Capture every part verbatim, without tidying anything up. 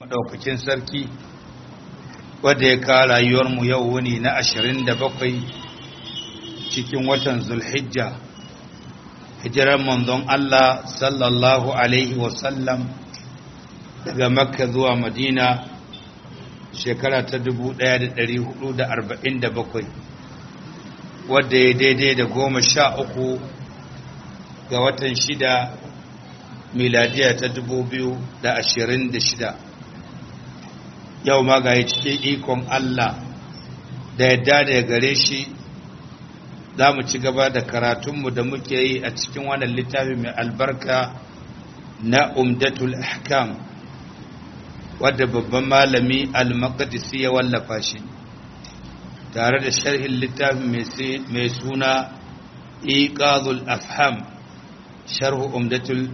madaukakin sarki wadda ya kawo rayuwarmu yau wuni na ashirin da bakwai cikin watan zulhijja hijirar manzon Allah sallallahu alaihi wasallam daga makka zuwa madina shekara ta dubu ɗaya da ɗari hudu da arba'in da bakwai wadda ya daidai da goma sha uku ga watan shida miladiya ta dubu biyu da ashirin da shida yau ma ga yi cikin ikon Allah da yadda da ya gare shi za mu ci gaba da karatunmu da muke yi a cikin wannan littafi mai albarka na umdatul ahkam wadda babban malami al-maqdisi ya wallafa shi tare da sharhin littafi mai suna iqazul afham sharhu umdatul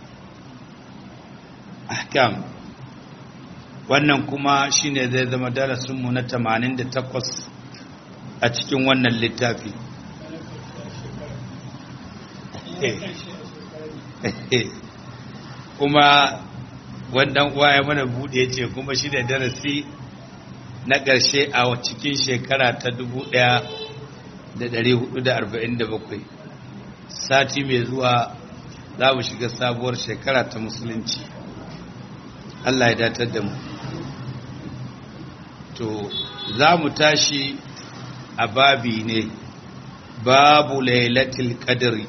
ahkam wannan kuma shine zai zama darasinmu na tamanin da takwas a cikin wannan littafi kuma wannan uwa ya mana bude ce kuma shi da darasi na ƙarshe a cikin shekara ta dubu ɗaya da ɗari hudu da arba'in da bakwai sati mai zuwa za mu shiga sabuwar shekara ta musulunci Allah ya datar da mu to za mu tashi a babi ne babu lailatul qadri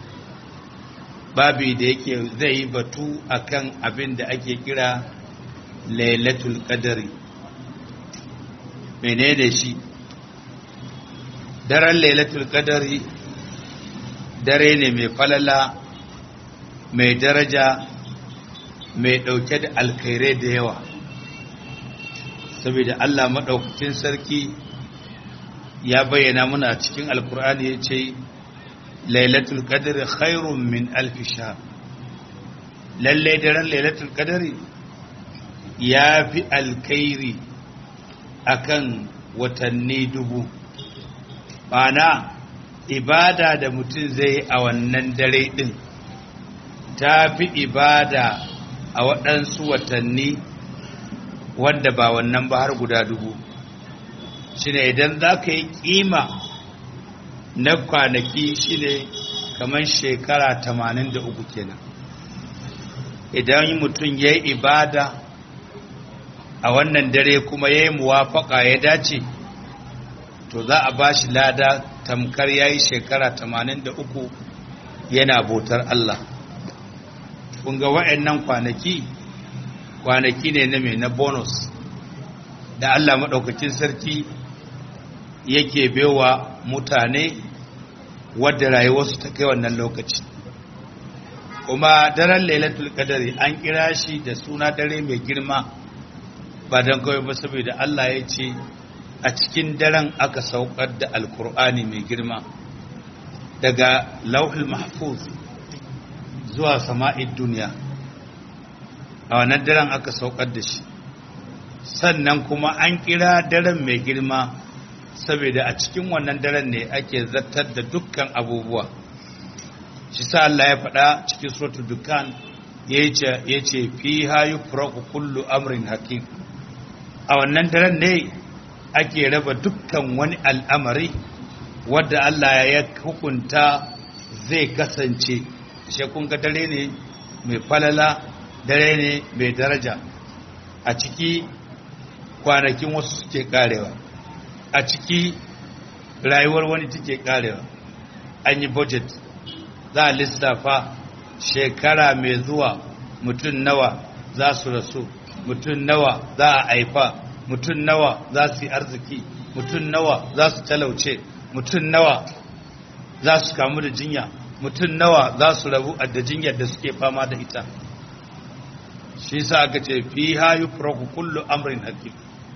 babi da yake zai yi batu akan abin da ake kira lailatul qadri menene shi daren lailatul qadri dare ne mai falala mai daraja mai ɗauke da alkhairai da yawa saboda Allah maɗaukakin sarki ya bayyana muna a cikin alkur'ani ya ce lailatul qadri khairun min alfi shahr lallai daren lailatul qadri ya fi alkhairi akan watanni dubu ma'ana ibada da mutum zai a wannan dare ɗin ta fi ibada a waɗansu watanni wanda ba wannan ba har guda dubu shine idan za ka yi ƙima na kwanaki shine kamar shekara tamanin da uku kenan idan mutum ya yi ibada a wannan dare kuma ya yi muwafaka ya dace to za a ba shi lada tamkar ya yi shekara tamanin da uku yana bautar Allah kunga wa'annan kwanaki kwanaki ne na mai na bonus da Allah maɗaukacin sarki yake baiwa mutane wadda rayuwarsu ta kai wannan lokaci kuma daren lailatul qadari an kira shi da suna dare mai girma ba don kawai ba saboda Allah ya ce a cikin daren aka saukar da alkur'ani mai girma daga lauhul mahfuz zuwa sama'id duniya a wannan daren aka saukar da shi sannan kuma an kira daren mai girma saboda a cikin wannan daren ne ake zartar da dukkan abubuwa shi sa Allah ya faɗa cikin suratul dukkan yace yace fiha yufraqu kullu amrin hakim a wannan daren ne ake raba dukkan wani al'amari wanda Allah ya hukunta zai kasance shi kun ga dare ne mai falala dare ne mai daraja a ciki kwanakin wasu suke karewa a ciki rayuwar wani take karewa an yi budget za a lissafa shekara mai zuwa mutum nawa za su rasu mutum nawa za a haifa mutum nawa za su yi arziki mutum nawa za su talauce mutum nawa za su kamu da jinya mutum nawa za su rabu a da jinyar da suke fama da ita shi sa aka ce fi ha yi furaku kullu amrin hakim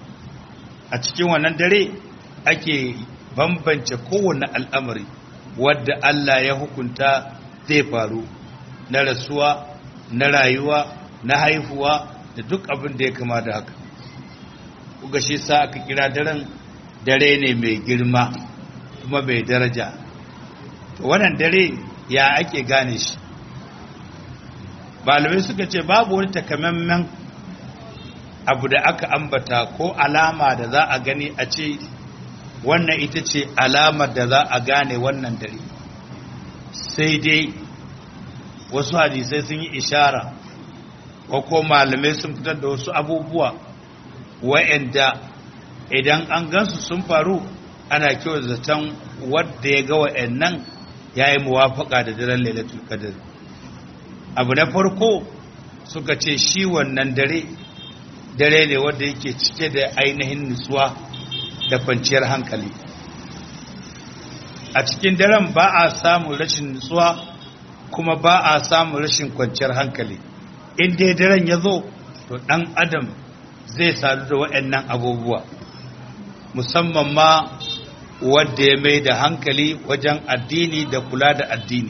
a cikin wannan dare ake bambance kowane al'amari wadda Allah ya hukunta zai faru na rasuwa na rayuwa na haihuwa da duk abin da ya kama da haka kuga shi sa aka kira daren dare ne mai girma kuma mai daraja to wannan dare ya ake gane shi malamai suka ce babu wani takamaiman abu da aka ambata ko alama da za a gani a ce wannan ita ce alamar da za a gane wannan dare, sai dai wasu hadisai sun yi ishara ko ko malamai sun fitar da wasu abubuwa wa'anda idan an gansu sun faru ana kyau zaton wadda ya ga wa'annan ya yi muwafaka da daren lailatul qadr. Abu na farko suka ce shi wannan dare dare ne wanda yake cike da ainihin nutsuwa da kwanciyar hankali. A cikin daren ba a samun rashin nutsuwa kuma ba a samun rashin kwanciyar hankali. In dai daren ya zo to ɗan adam zai sadu da waɗannan abubuwa, musamman ma wadda ya mai da hankali wajen addini da kula da addini.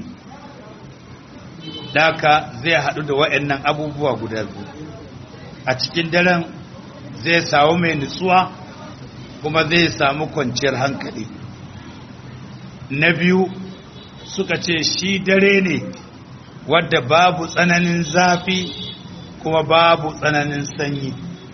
Daka zai haɗu da waɗannan abubuwa guda biyu. A cikin daren zai samu mai nutsuwa kuma zai samu kwanciyar hankali. Na biyu suka ce shi dare ne wadda babu tsananin zafi kuma babu tsananin sanyi.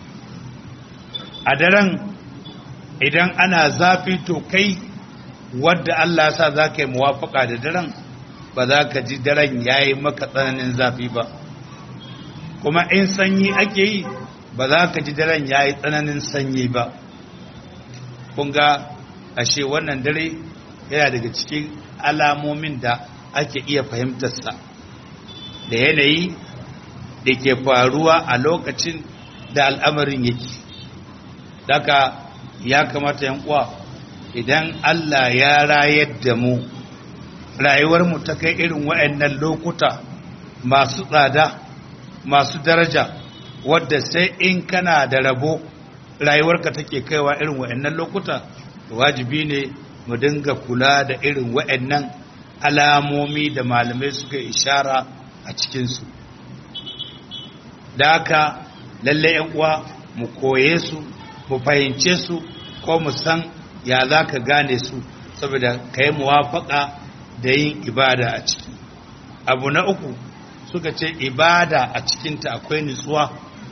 A daren idan ana zafi to kai wadda Allah sa za ka yi muwafaka da daren ba za ka ji daren ya yi maka tsananin zafi ba, kuma in sanyi ake yi ba za ka ji daren ya yi tsananin sanyi ba. Kunga ashe wannan dare yana daga cikin alamomin da ake iya fahimtarsa da yanayi da ke faruwa a lokacin da al'amarin yake. Daga ya kamata yan uwa idan Allah ya rayar da mu rayuwarmu ta kai irin waɗannan lokuta masu tsada masu daraja wadda sai in kana da rabo rayuwarka take kaiwa irin waɗannan lokuta, wajibi ne mu dinga kula da irin waɗannan alamomi da malamai suka ishara a cikinsu. Da haka lalle yan uwa mu koye su mu fahimce su ko mu san ya za ka gane su saboda ka yi muwafaka da yin ibada a ciki. Abu na uku suka ce ibada a cikinta akwai nutsuwa.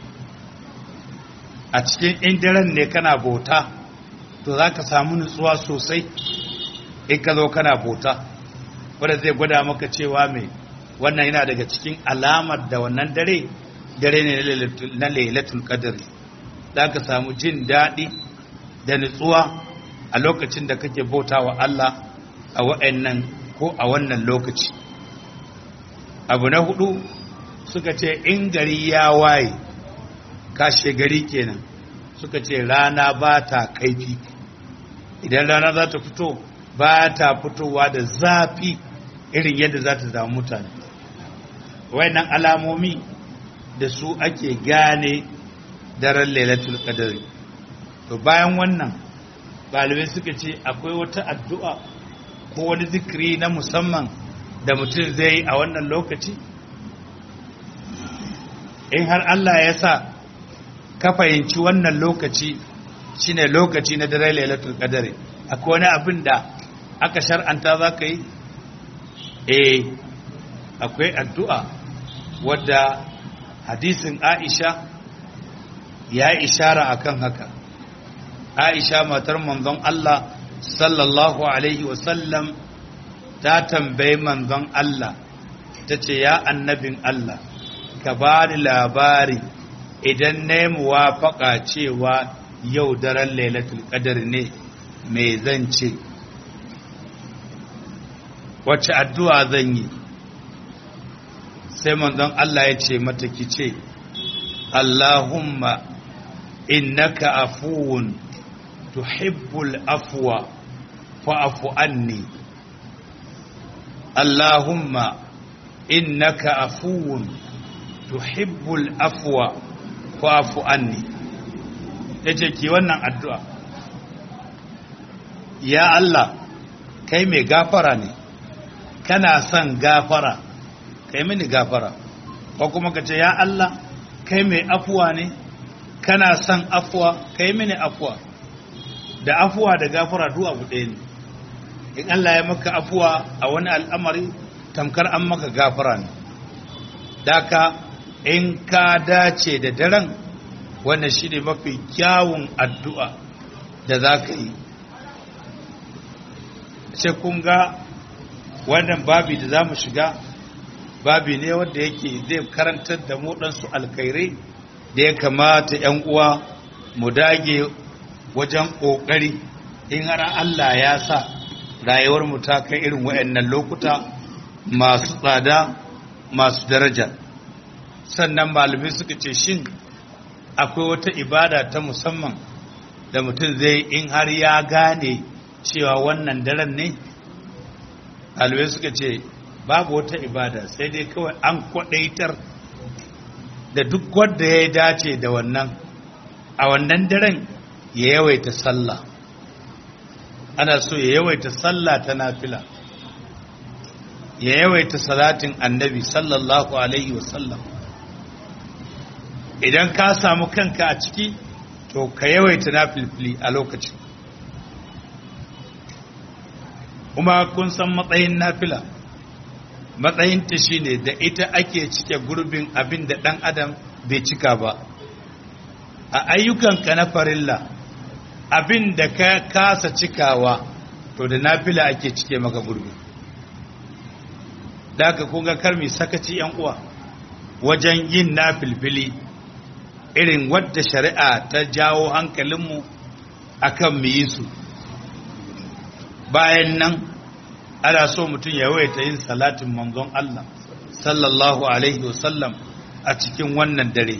A cikin indaren ne kana bauta to za ka samu nutsuwa sosai in ka zo kana bauta, wadda zai gwada maka cewa mai wannan yana daga cikin alamar da wannan dare dare ne na lailatul qadr. Za ka samu jin daɗi da nutsuwa a lokacin da kake bauta wa Allah a wa'annan ko a wannan lokaci. Abu na hudu suka ce in gari ya waye kashe gari kenan, suka ce rana ba ta kaifi. Idan rana za ta fito ba ta fitowa da zafi irin yadda za ta damu mutane. Wayannan alamomi da su ake gane daren lailatul qadr. To bayan wannan malamai suka ce akwai wata addu'a ko wani zikiri na musamman da mutum zai yi a wannan lokaci. In har Allah ya sa ka fahimci wannan lokaci shine lokaci na daren lailatul qadr, akwai wani abin da aka shar'anta za ka yi? Eh, akwai addu'a wadda hadisin Aisha ya ishara akan haka. Aisha matar manzon Allah sallallahu alaihi wasallam ta tambayi manzon Allah ta ce, ya annabin Allah ka bani labari idan na yi muwafaƙa cewa yau daren lailatul qadr ne me zan ce, wacce addu'a zan yi? Sai manzon Allah ya ce mata ki ce, Allahumma innaka afuwun tuhibbul afwa fa'fu anni. Allahumma innaka afuwun tuhibbul afwa fa'fu anni. Yace ki wannan addu'a, ya Allah kai mai gafara ne, kana son gafara kai mini gafara. Ko kuma ka ce, ya Allah kai mai afuwa ne, kana son afuwa kai mini afuwa. Da afuwa da gafara duk abu ɗaya ne. In Allah ya maka afuwa a wani al'amari tamkar an maka gafara ne. Daka in ka dace da daren wannan shi ne mafi kyawun addu'a da za ka yi. sai kun ga wannan babi da za mu shiga babi ne wanda yake zai karantar da mu ɗansu alkhairai da ya kamata ‘yan uwa mu dage wajen ƙoƙari in har Allah ya sa rayuwar mu ta kai irin waɗannan lokuta masu tsada masu daraja. Sannan malamai suka ce shin akwai wata ibada ta musamman da mutum zai in har ya gane cewa wannan daren ne? Malamai suka ce babu wata ibada, sai dai kawai an kwaɗaitar da duk wanda ya dace da wannan a wannan daren ya yawaita sallah. Ana so ya yawaita sallah ta nafila, ya yawaita salatin annabi sallallahu alaihi wasallam. Idan ka samu kanka a ciki to ka yawaita nafilfili a lokacin. Kuma kun san matsayin nafila, matsayinta shine da ita ake cike gurbin abin da ɗan adam bai cika ba. A ayyukanka na farilla abin da ka kasa cikawa to da nafila ake cike maka gurbi. Da ka kunga karmi sakaci yan uwa wajen yin nafilfili irin wadda shari'a ta jawo hankalinmu akan mu yi su. Bayan nan ana so mutum ya yawaita yin salatin manzon Allah sallallahu alaihi wasallam a cikin wannan dare.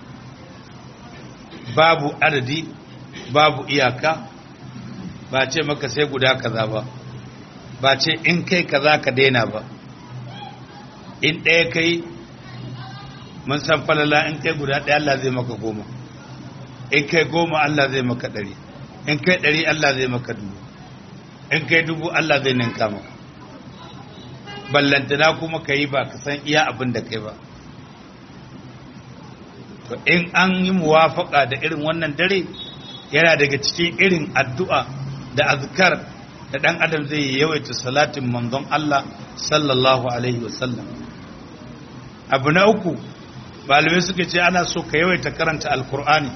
Babu adadi, babu iyaka, ba ce maka sai guda kaza ba, ba ce in kai kaza ka daina ba. In ɗaya kai mun san falala, in kai guda ɗaya Allah zai maka goma, in kai goma Allah zai maka ɗari, in kai ɗari Allah zai maka dubu, in kai dubu Allah zai ninka maka. Ballantana kuma ka yi ba ka san iya abin da kai ba. To in an yi muwafaka da irin wannan dare yana daga cikin irin addu'a da azkar da ɗan adam zai yi yawaita salatin manzon Allah sallallahu alaihi wasallam. Abu na uku, malamai suka ce ana so ka yawaita karanta alkur'ani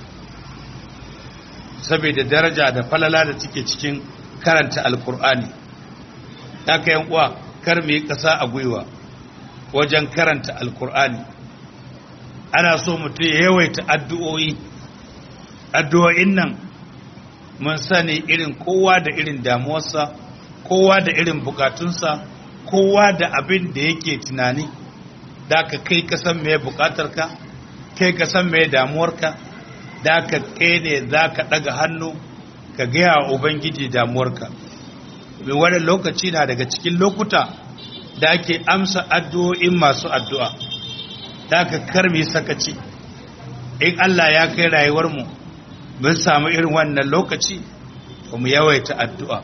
saboda daraja da falala da take cikin karanta alkur'ani. Haka yan uwa kar mu yi ƙasa a gwiwa wajen karanta alkur'ani. Ana so mutum ya yawaita addu'o'i. Addu'o'in nan mun sani irin kowa da irin damuwarsa, kowa da irin bukatunsa, kowa da abin da yake tunani. Da ka kai ka san me bukatarka, kai ka san me damuwarka, da ka kai ne za ka ɗaga hannu ka gaya wa Ubangiji damuwarka. Domin wani lokaci na daga cikin lokuta da ake amsa addu'o'in masu addu'a. Da ka karmi sakaci, in Allah ya kai rayuwarmu mun samu irin wannan lokaci, mu yawaita addu'a.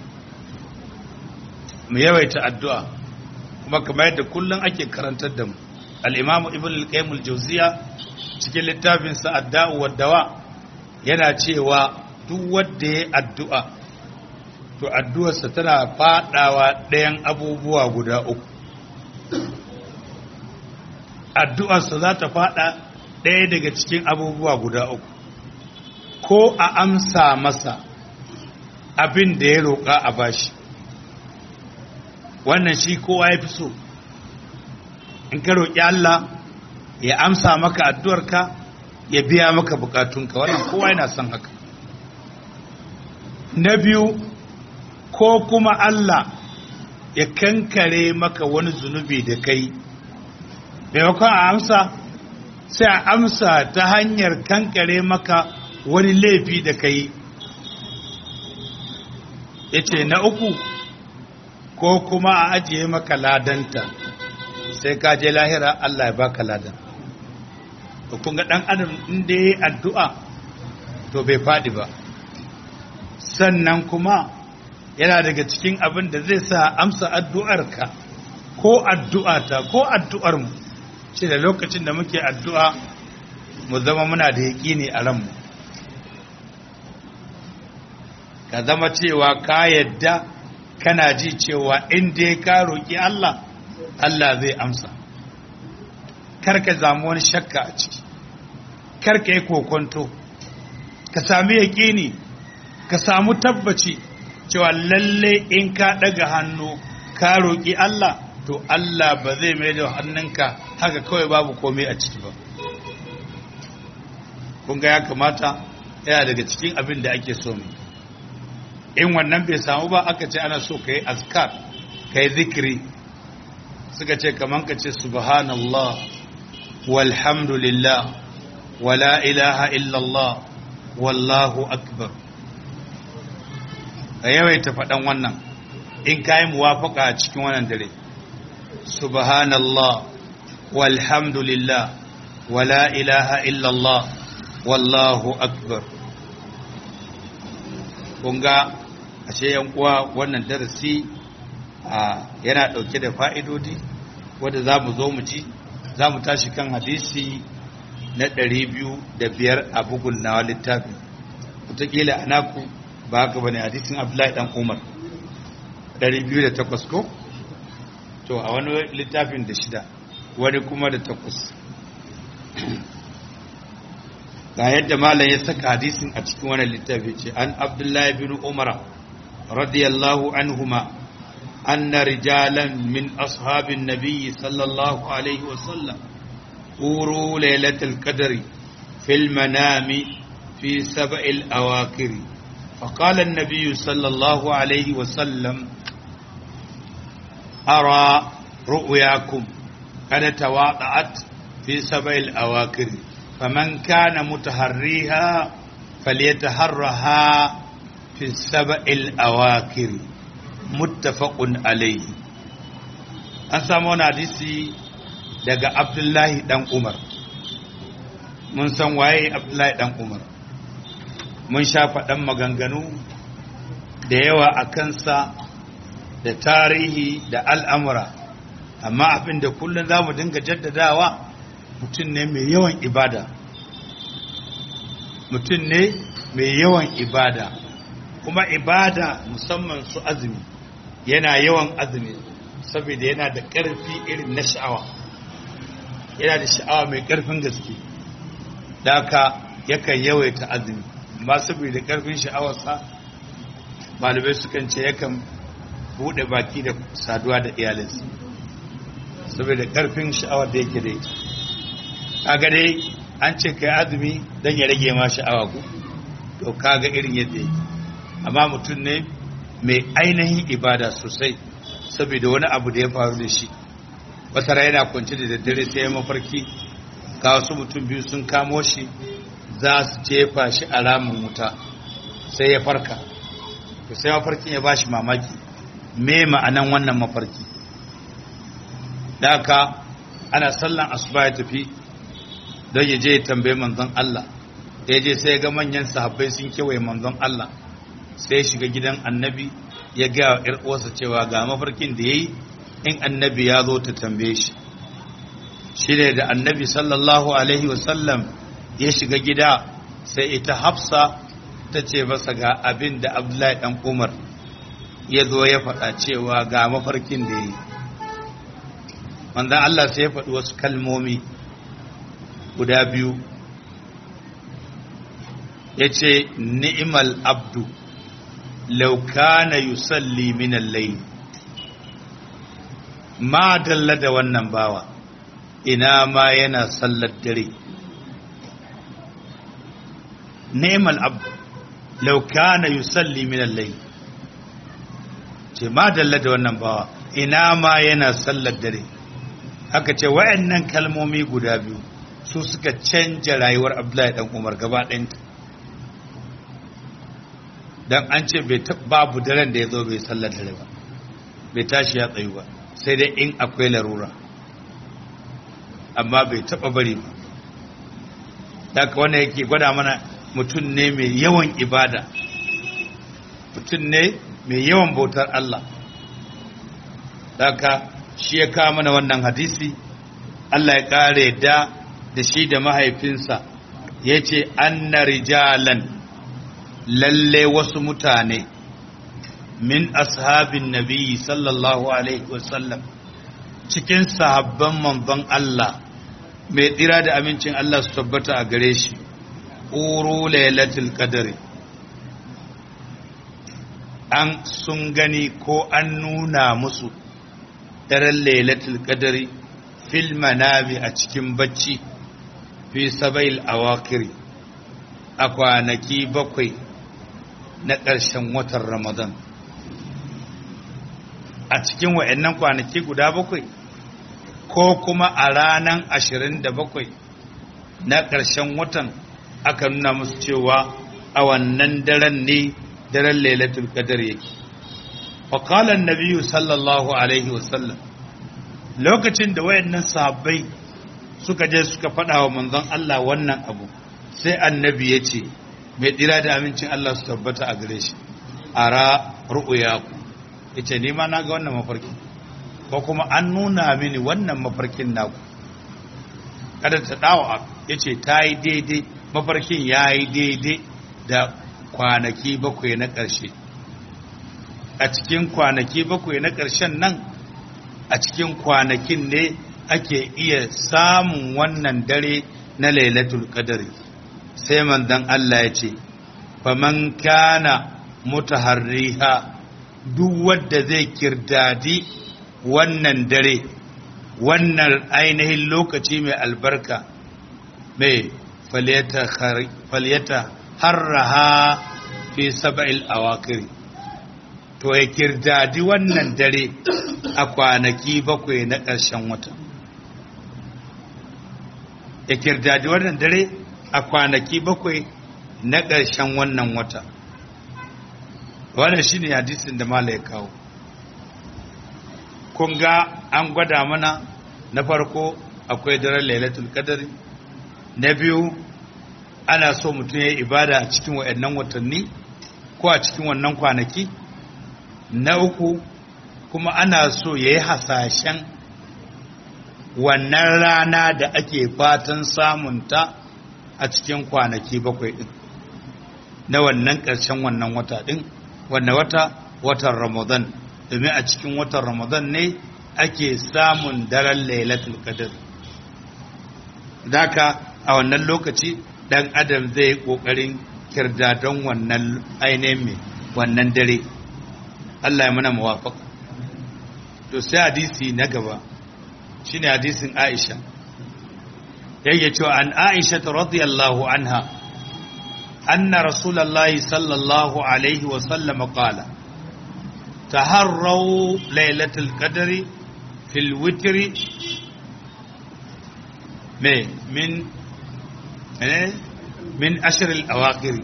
Mu yawaita addu'a, kuma kamar yadda kullum ake karantar da mu. Al'imamu Ibn al-Qayyim al-Jawziya cikin littafinsa Adda'u wa Dawa yana cewa duk wanda ya addu'a, to addu'arsa tana faɗawa ɗayan abubuwa guda uku. Addu'arsa za ta faɗa ɗaya daga cikin abubuwa guda uku, ko a amsa masa abin da ya roƙa a bashi. Wannan shi kowa ya fi so, in ka roƙi Allah ya amsa maka addu'arka, ya biya maka bukatunka, wannan kowa yana son haka. Na biyu, ko kuma Allah ya kankare maka wani zunubi da kai, maimakon a amsa sai a amsa ta hanyar kankare maka wani laifi da kai. Ya ce na uku, ko kuma a ajiye maka ladanta, sai ka je lahira Allah ya baka ladan. To kun ga dan adam inda yayi addu'a to bai fadi ba. Sannan kuma yana daga cikin abin da zai sa amsa addu'arka ko addu'ata ko addu'ar mu, ce da lokacin da muke addu'a mu zama muna da yaƙini a ranmu. Ka zama cewa ka yadda kana ji cewa in dai ka roƙi Allah, Allah zai amsa. Kar ka zamu wani shakka a ciki. kar ka yi kokonto, ka sami yaƙini, ka samu tabbaci cewa lalle in ka ɗaga hannu ka roƙi Allah, to Allah ba zai mai da hannunka haka kawai babu komai a ciki ba. Kun ga ya kamata yana daga cikin abin da ake so mu. In wannan bai samu ba, aka ce ana so ka yi azkar, ka yi zikiri. Suka ce kaman ka ce subhanallah walhamdulillah wala ilaha illallah wallahu akbar. Ka yawaita faɗan wannan in ka yi muwafaka a cikin wannan dare. Subhanallah walhamdulillah wala ilaha illallah wallahu akbar. Kunga ashe yan uwa wannan darasi yana ɗauke da fa'idodi wadda za mu zo mu ji. Za mu tashi kan hadisi na ɗari biyu da biyar a bugun nawa littafi. Wataƙila a naku ba haka ba ne, hadisin Abdullahi ɗan Umar ɗari biyu da takwas ko? To a wani littafin da shida, wani kuma da takwas. Ga yadda malam ya saka hadisin a cikin wani littafi ce, an Abdullahi bin Umar radiyallahu anhuma أن رجالا من أصحاب النبي صلى الله عليه وسلم أوروا ليلة القدر في المنام في سبع الأواخر فقال النبي صلى الله عليه وسلم أرى رؤياكم قد تواطأت في سبع الأواخر فمن كان متحريها فليتحرها في السبع الأواخر muttafaqun alayhi. An samu wani hadisi daga Abdullahi dan Umar. Mun san waye Abdullahi dan Umar, mun sha faɗan maganganu da yawa a kansa da tarihi da al'amura, amma abin da kullum za mu dinga jaddadawa, mutum ne mai yawan ibada, mutum ne mai yawan ibada, kuma ibada musamman su azumi, yana yawan azumi saboda yana da ƙarfi irin na sha'awa, yana da sha'awa mai ƙarfin gaske, da haka yakan yawaita azumi. Amma saboda ƙarfin sha'awarsa, malamai sukan ce yakan buɗe baki da saduwa da iyalinsa saboda ƙarfin sha'awar da yake da ita. Kaga dai an ce kai azumi don ya rage ma sha'awa ku, to kaga irin yadda yake. Amma mutum ne mai ainihin ibada sosai saboda wani abu da ya faru da shi. Wata rana yana kwance da daddare sai ya mafarki ga wasu mutum biyu sun kamo shi za su jefa shi a ramin wuta, sai ya farka. To sai mafarkin ya bashi mamaki, me ma'anan wannan mafarki? Da haka ana sallan asuba ya tafi don ya je ya tambaye manzon Allah. Da ya je sai ya ga manyan sahabbai sun kewaye manzon Allah, sai ya shiga gidan annabi ya ga wa uwarsa cewa ga mafarkin da ya yi, in annabi ya zo ta tambaye shi. Shi ne da annabi sallallahu alaihi wasallam ya shiga gida, sai ita Hafsa ta ce masa ga abin da Abdullahi dan Umar ya zo ya faɗa cewa ga mafarkin da ya yi. Manzon Allah sai ya faɗi wasu kalmomi guda biyu, ya ce ni'mal abdu law kana yusalli min al-layl. Ma dalla da wannan bawa, ina ma yana sallar dare. Ni'mal abdu law kana yusalli min al-layl. Ce ma dalla da wannan bawa, ina ma yana sallar dare. Haka ce wayannan kalmomi guda biyu su suka canja rayuwar Abdullahi dan Umar gaba ɗayanta. Dan an ce bai babu daren da ya zo bai sallar dare ba, bai tashi ya tsayu ba, sai dai in akwai larura, amma bai taɓa bari ba. Daga wannan yake gwada mana mutum ne mai yawan ibada, mutum ne mai yawan bautar Allah. Daga shi ya kawo mana wannan hadisi. Allah ya kare da da shi da mahaifinsa, ya ce anna rijalan, lalle wasu mutane, min ashabin nabi sallallahu alaihi wasallam, cikin sahabban manzon Allah, mai tsira da amincin Allah su tabbata a gare shi uru lailatul qadri an sun gani ko an nuna musu daren lailatul qadri fil manami a cikin bacci fi sabail awakiri a kwanaki bakwai na ƙarshen watan Ramadan a cikin wa'annan kwanaki guda bakwai ko kuma a ranar ashirin da bakwai na ƙarshen watan aka nuna musu cewa a wannan daren ne daren lailatul qadr yake fa qala an-nabiy sallallahu alaihi wasallam lokacin da wayannan sahabbai suka je suka faɗa wa manzon Allah wannan abu sai annabi ya ce mai tsira da amincin Allah su tabbata a gare shi ara ru'yaku yace ni ma naga wannan mafarki ko kuma an nuna mini wannan mafarkin naku kada ta dawo yace ta yi daidai mafarkin ya yi daidai da kwanaki bakwai na ƙarshe a cikin kwanaki bakwai na ƙarshen nan a cikin kwanakin ne ake iya samun wannan dare na lailatul qadri sai manzon Allah ya ce faman kana mutaharriha duk wanda zai kirdadi wannan dare wannan ainihin lokaci mai albarka mai falyata harraha fi sab'il awakiri to ya kirdadi wannan dare a kwanaki bakwai na ƙarshen wata ya kirdadi wannan dare a kwanaki bakwai na ƙarshen wannan wata wannan shine hadisin da mala ya kawo kun ga an gwada mana na farko akwai daren lailatul qadri na biyu ana so mutum ya yi ibada a cikin waɗannan watanni ko a cikin wannan kwanaki na uku kuma ana so ya yi hasashen wannan rana da ake fatan samunta a cikin kwanaki bakwai ɗin na wannan ƙarshen wannan wata ɗin wannan wata watan ramadan domin a cikin watan ramadan ne ake samun daren lailatul qadr daka a wannan lokaci dan adam zai kokarin kirdadon wannan ainihin mai wannan dare Allah ya muna muwafaq to sai hadisi na gaba shine hadisin Aisha yake cewa an Aisha radhiyallahu anha anna rasulullahi sallallahu alaihi wa sallam qala taharraw lailatul qadri fil witri min min ashir al-awaqir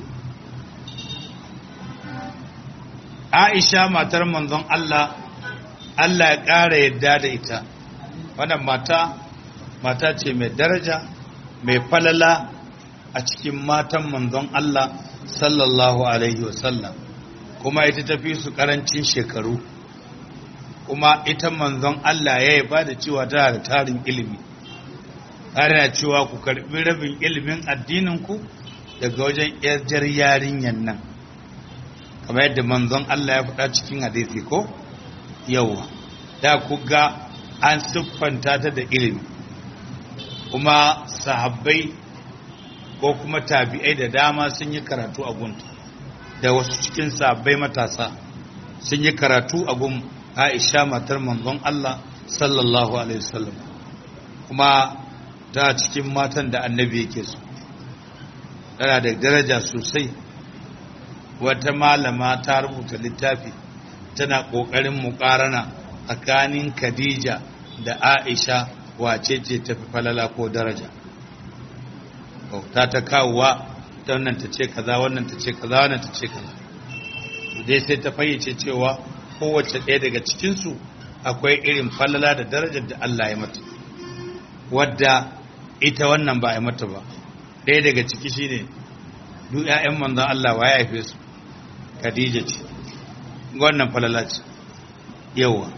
Aisha matar manzon Allah Allah ya ƙara yadda da ita wannan mata mata ce mai daraja mai falala a cikin matan manzon Allah sallallahu alaihi wasallam kuma ita tafi su karancin shekaru kuma ita manzon Allah ya yaba da cewa tana da tarin ilimi ana cewa ku karbi rabin ilimin addininku daga wajen yarjar yarinyan nan kamar yadda manzon Allah ya faɗa cikin hadisi ko yawa da ku ga an siffanta ta da ilimi kuma sahabbai ko kuma tabi'ai da dama sun yi karatu a gunta da wasu cikin sahabbai matasa sun yi karatu a gun Aisha matar manzon Allah sallallahu alaihi wasallam kuma ta cikin matan da annabi yake so tana da daraja sosai wata malama ta rubuta littafi tana kokarin muƙarana tsakanin Khadija da Aisha wace ce tafi falala ko daraja ta ta kawowa ta wannan ta ce kaza wannan ta ce kaza wannan ta ce kaza dai sai ta fayyace cewa kowace ɗaya daga cikinsu akwai irin falala da darajar da Allah ya mata wadda ita wannan ba a mata ba ɗaya daga ciki shine duk ƴaƴan manzon Allah wa ya haife su Khadija ce wannan falala ce yawa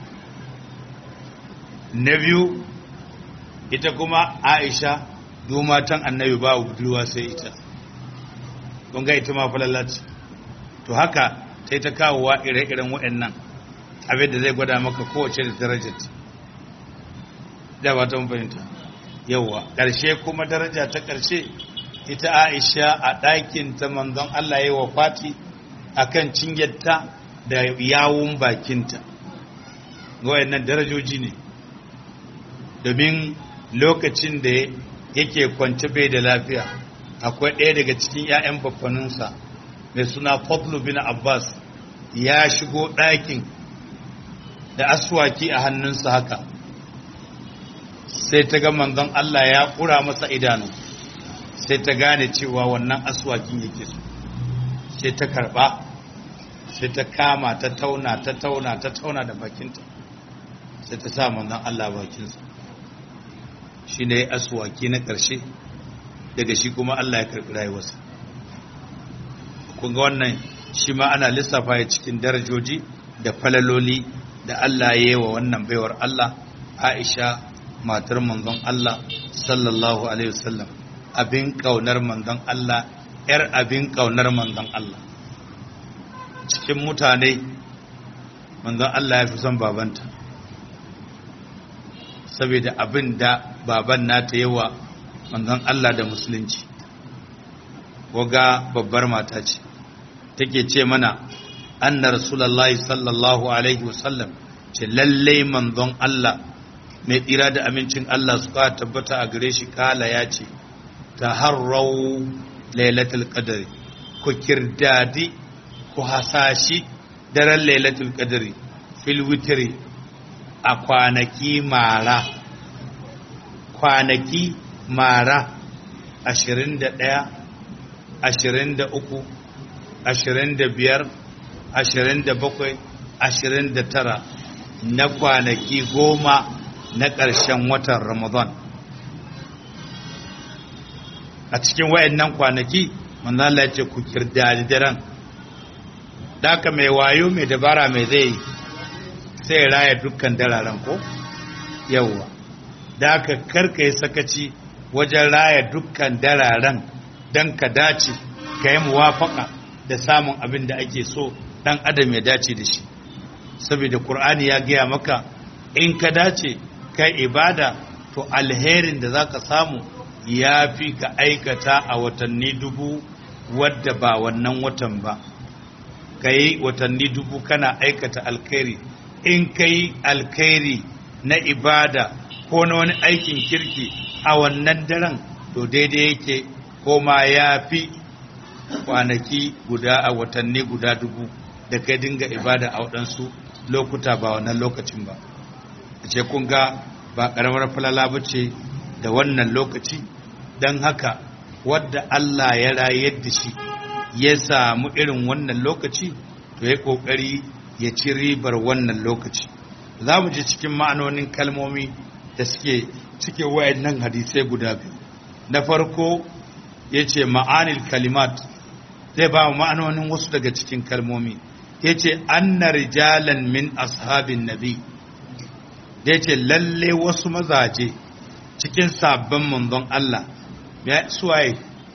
na biyu ita kuma Aisha duk matan annabi ba budurwa sai ita kun ga ita ma falala ce to haka sai ta kawowa ire-iren waɗannan abin da zai gwada maka kowace da darajar da ba ta fahimta yawa ƙarshe kuma daraja ta ƙarshe ita Aisha a ɗakin ta manzon Allah ya wafati akan cinyarta da yawun bakinta wayannan darajoji ne domin lokacin da yake kwance bai da lafiya akwai ɗaya daga cikin ƴaƴan baffaninsa mai suna Fadlu bin Abbas ya shigo ɗakin da aswaki a hannunsa haka sai ta ga manzon Allah ya ƙura masa idanu sai ta gane cewa wannan aswakin yake so sai ta karba sai ta kama ta tauna ta tauna ta tauna da bakinta sai ta sa manzon Allah bakinsa shi ne aswaki na ƙarshe daga shi kuma Allah ya karɓi rayuwarsa kun ga wannan shi ma ana lissafa ya cikin darajoji da falaloli da Allah ya yi wa wannan baiwar Allah Aisha matar manzon Allah sallallahu alaihi wasallam abin kaunar manzon Allah yar abin kaunar manzon Allah cikin mutane manzon Allah ya fi son babanta saboda abin da baban nata yawa manzon Allah da musulunci waga babbar mata ce take ce mana anna rasulullahi sallallahu alaihi wasallam ce lalle manzon Allah mai tsira da amincin Allah su ka tabbata a gare shi kala ya ce taharrau lailatul qadri ku kirdadi ku hasashi daren lailatul qadri fil witri a kwanaki mara kwanaki mara ashirin da ɗaya ashirin da uku ashirin da biyar ashirin da bakwai ashirin da tara na kwanaki goma na ƙarshen watan Ramadan a cikin wayannan kwanaki manzo Allah ya ce ku kirdadi daren daka mai wayo mai dabara mai zai sai raya dukkan dararen ko yawa daka karka yi sakaci wajen raya dukkan dararen dan ka dace ka yi muwafaka da samun abin da ake so dan adam ya dace da shi saboda Qur'ani ya gaya maka in ka dace kai ibada to alherin da zaka samu ya fi ka aikata a watanni dubu wadda ba wannan watan ba kai watanni dubu kana aikata alkhairi in kai alkhairi na ibada ko na wani aikin kirki a wannan daren to daidai yake ko ma ya fi kwanaki guda a watanni guda dubu da kai dinga ibada a waɗansu lokuta ba wannan lokacin ba ce kun ga ba ƙaramar falala ba ce da wannan lokaci don haka wadda Allah ya rayar da shi ya samu irin wannan lokaci to ya ƙoƙari ya ci ribar wannan lokaci za mu ji cikin ma'anonin kalmomi da suke cike wayannan hadisai guda biyu na farko ya ce ma'anil kalimat zai ba mu ma'anonin wasu daga cikin kalmomi ya ce anna rijalan min ashabin nabi da ya ce lalle wasu mazaje cikin sabbin manzon Allah ya suwaye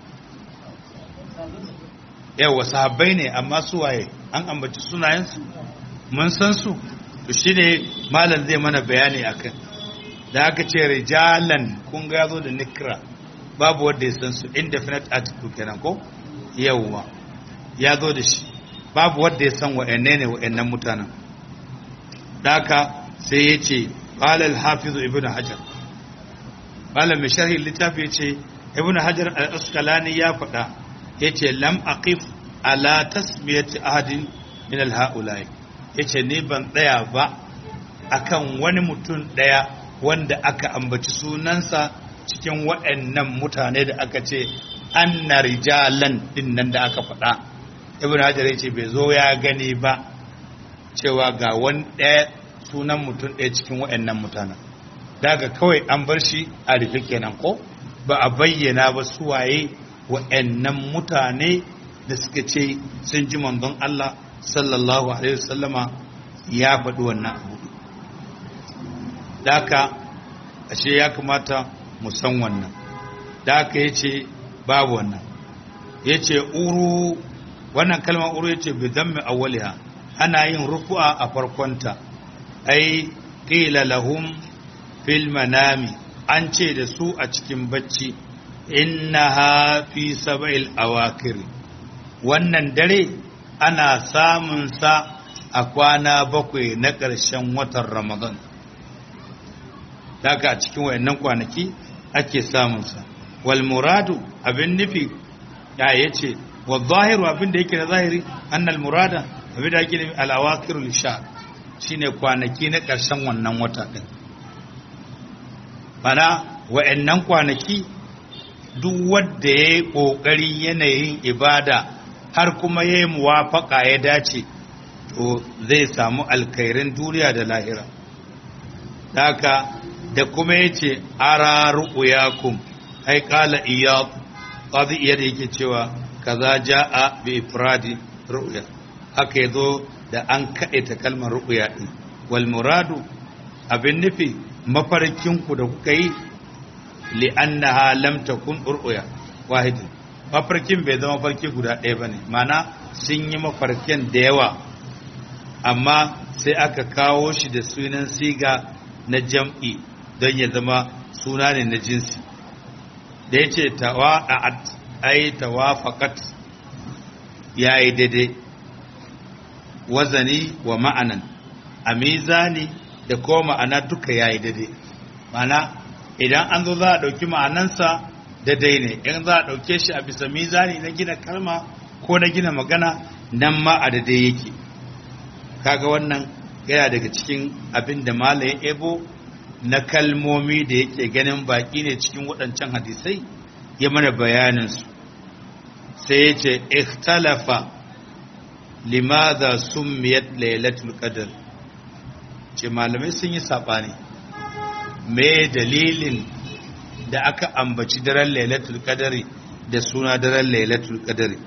yawa sahabbai ne amma suwaye an ambaci sunayensu mun san su to shine malam zai mana bayani akan da aka ce rijalan kun ga yazo da nikra babu wanda ya san su indefinite article kenan ko yawa ya zo da shi babu wanda ya san wa'anne ne wa'annan mutanen daka sai ya ce ƙalal hafizu ibn hajar ƙalal mai sharhi littafi ya ce ibn hajar al-asqalani ya faɗa ya ce lam aqif ala tasmiyati ahadin min al-ha'ulai ya ce ni ban tsaya ba akan wani mutum ɗaya wanda aka ambaci sunansa cikin waɗannan mutane da aka ce anna rijalan din nan da aka faɗa ibn hajar ya ce bai zo ya gani ba cewa ga wani ɗaya sunan mutum ɗaya cikin waɗannan mutanen daga kawai an bar shi a rufe kenan ko ba a bayyana ba suwaye waɗannan mutane da suka ce sun ji manzon Allah sallallahu alaihi wasallama ya faɗi wannan abu daka ashe ya kamata mu san wannan daka yace babu wannan yace uru wannan kalmar uru yace bi dammi awwaliha ana yin rufu'a a farkonta ai qila lahum fil manami an ce da su a cikin bacci innaha fi sab'il awakir wannan dare ana samun sa a kwana bakwai na ƙarshen watan Ramadan daga a cikin wayannan kwanaki ake samun sa wal muradu abin nufi ya yace wa zahiru abin da yake na zahiri annal murada abin da yake al awakir al shahr shine kwanaki na ƙarshen wannan wata din bana wayannan kwanaki duk wanda yayi kokari yanayin ibada har kuma yayi muwafaka ya dace to zai samu alkhairin duniya da lahira haka da kuma yace ara ru'yakum ai qala iyad qadi iyad yake cewa kaza jaa bi ifradi ru'ya haka yazo da an kade ta kalmar ru'ya din wal muradu abin nufi mafarkin ku da kuka yi li annaha lam takun ru'ya wahid mafarkin bai zama farki guda ɗaya bane mana sun yi mafarkin da yawa amma sai aka kawo shi da sunan siga na jam'i don ya zama suna ne na jinsi da ya ce tawa'at ai tawafaqat ya yi daidai wazani wa ma'anan a mizani da kuma ma'ana duka ya yi daidai mana idan an zo za a ɗauki ma'anansa daidai ne in za a ɗauke shi a bisa mizani na gina kalma ko na gina magana nan ma a daidai yake kaga wannan yana daga cikin abin da malaye ebo na kalmomi da yake ganin baki ne cikin waɗancan hadisai ya mana bayaninsu sai ya ce ikhtalafa limadha summiyat lailatul qadr ce malamai sun yi sabani me dalilin da aka ambaci daren lailatul qadri da suna daren lailatul qadri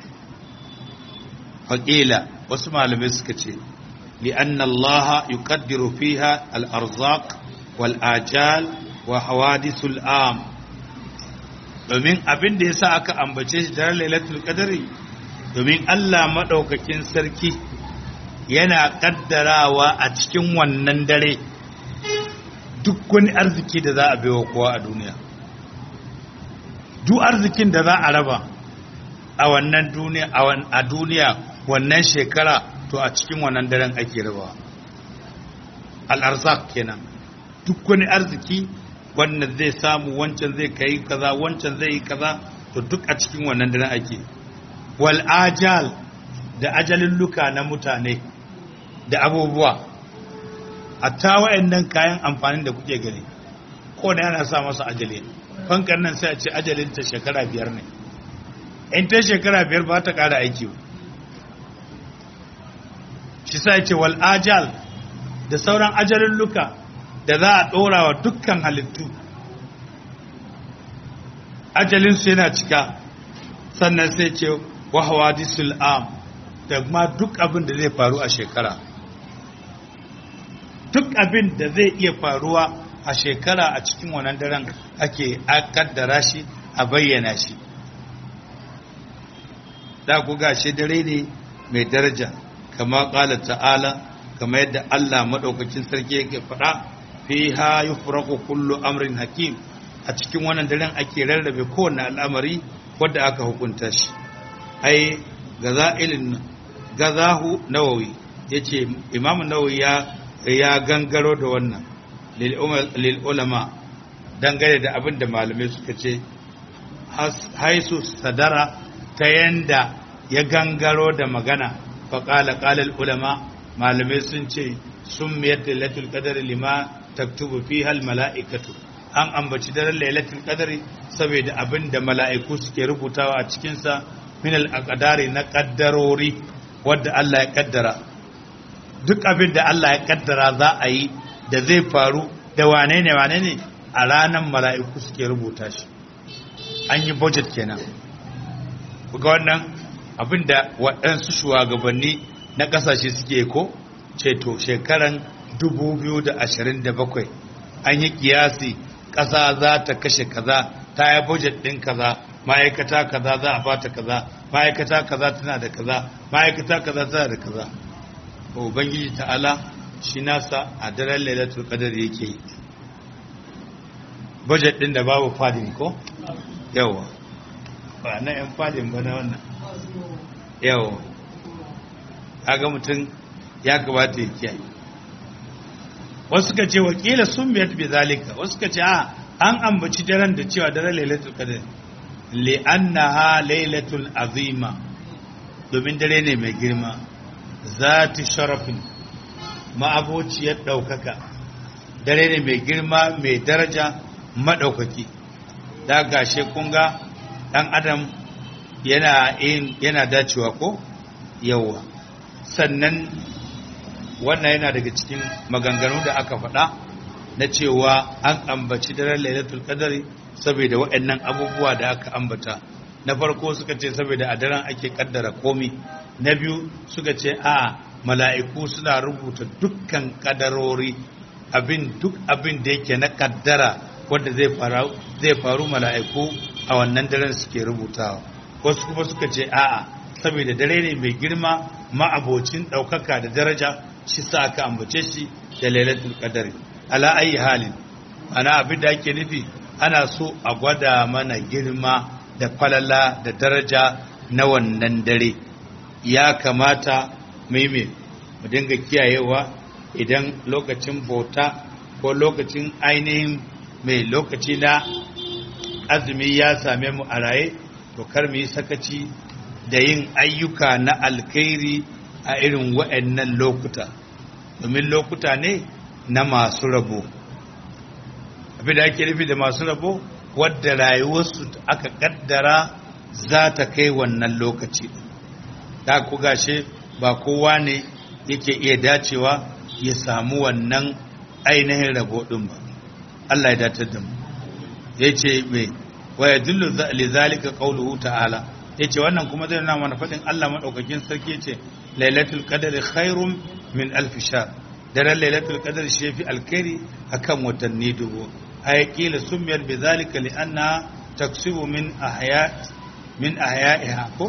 faqila wasu malamai suka ce لأن الله يقدر فيها الأرزاق والآجال وحوادث الآم domin abin da yasa aka ambace shi daren lailatul qadri domin Allah madaukakin sarki yana kaddarawa a cikin wannan dare duk wani arziki da za a baiwa kowa a duniya duk arzikin da za a raba a wannan duniya a duniya wannan shekara to a cikin wannan daren ake rabawa al-arzaq kenan duk wani arziki wannan zai samu wancan zai kai kaza wancan zai yi kaza to duk a cikin wannan daren ake wal ajal da ajalulluka na mutane da abubuwa hatta wayannan kayan amfanin da kuke gani ko da yana sa masa ajali fankan nan sai a ce ajalin ta shekara biyar ne in ta shekara biyar ba ta ƙara aiki ba shi sai ce wal ajal da sauran ajalulluka da za a ɗora wa dukkan halittu ajalinsu yana cika sannan sai ce wa hawadisul am da ma duk abin da zai faru a shekara duk abin da zai iya faruwa a shekara a cikin wannan daren ake kaddara shi a bayyana shi da ku gashi dare ne mai daraja kama ƙala ta'ala kama yadda Allah maɗaukakin sarki yake faɗa fiha yufraqu kullu amrin hakim a cikin wannan daren ake rarrabe kowanne al'amari wanda aka hukunta shi ai gazailin gazahu nawawi yace imam nawawi ya ya gangaro da wannan lil ulama dangane da abin da malamai suka ce haisu sadara ta yanda ya gangaro da magana faƙala ƙalal ulama malamai sun ce sun miyar da lailatul qadr lima taktubu fiha al mala'ikatu an ambaci daren lailatul qadr saboda abin da mala'iku suke rubutawa a cikin sa min al aqdari na kaddarori wanda Allah ya kaddara duk abin da Allah ya kaddara za a yi da zai faru da wane ne wane ne a ranar mala'iku suke rubuta shi an yi budget kenan kuga wannan abinda waɗansu shugabanni na ƙasashe suke ko ceto shekaran dubu biyu da ashirin da bakwai an yi kiyasi ƙasa za ta kashe kaza ta yi budget ɗin kaza ma'aikata kaza za a bata kaza ma'aikata kaza tana da kaza ma'aikata kaza tana da kaza ubangiji ta'ala shi nasa a daren lailatul qadr yake yi budget din da babu fadin ko yawa ba na yan fadin ba na wannan yawa kaga mutum ya gabata ya kiyaye wasu ka ce wakila sun biyar bi zalika wasu ka ce a an ambaci daren da cewa daren lailatul qadr li'annaha lailatul azima domin dare ne mai girma zati sharafin ma'abociyar daukaka dare ne mai girma mai daraja madaukaki da gashe kun ga dan adam yana yana dacewa ko yawa sannan wannan yana daga cikin maganganu da aka faɗa na cewa an ambaci daren lailatul qadri saboda waɗannan abubuwa da aka ambata na farko suka ce saboda a daren ake kaddara komi na biyu suka ce a mala'iku suna rubuta dukkan kadarori abin duk abin da yake na kaddara wanda zai faru zai faru mala'iku a wannan daren suke rubutawa wasu kuma suka ce a'a saboda dare ne mai girma ma'abocin ɗaukaka da daraja shi sa aka ambace shi da lailatul qadr ala ayi halin ana abin da ake nufi ana so a gwada mana girma da falala da daraja na wannan dare ya kamata mai mai mu dinga kiyayewa idan lokacin bauta ko lokacin ainihin mai lokaci na azumi ya same mu a raye to kar mu yi sakaci da yin ayyuka na alkhairi a irin waɗannan lokuta domin lokuta ne na masu rabo abin da ake nufi da masu rabo wadda rayuwarsu aka kaddara za ta kai wannan lokaci da ku gashe ba kowa ne yake iya dacewa ya samu wannan ainihin rabo din ba Allah ya datar da mu yace me wa yadullu lizalika qawluhu ta'ala yace wannan kuma zai nuna mana fadin Allah madaukakin sarki yace lailatul qadri khairum min alf shahr daren lailatul qadri shi fi alkhairi akan watanni dubu ay qila sumiyat bizalika li anna taksibu min ahya min ahya'iha ko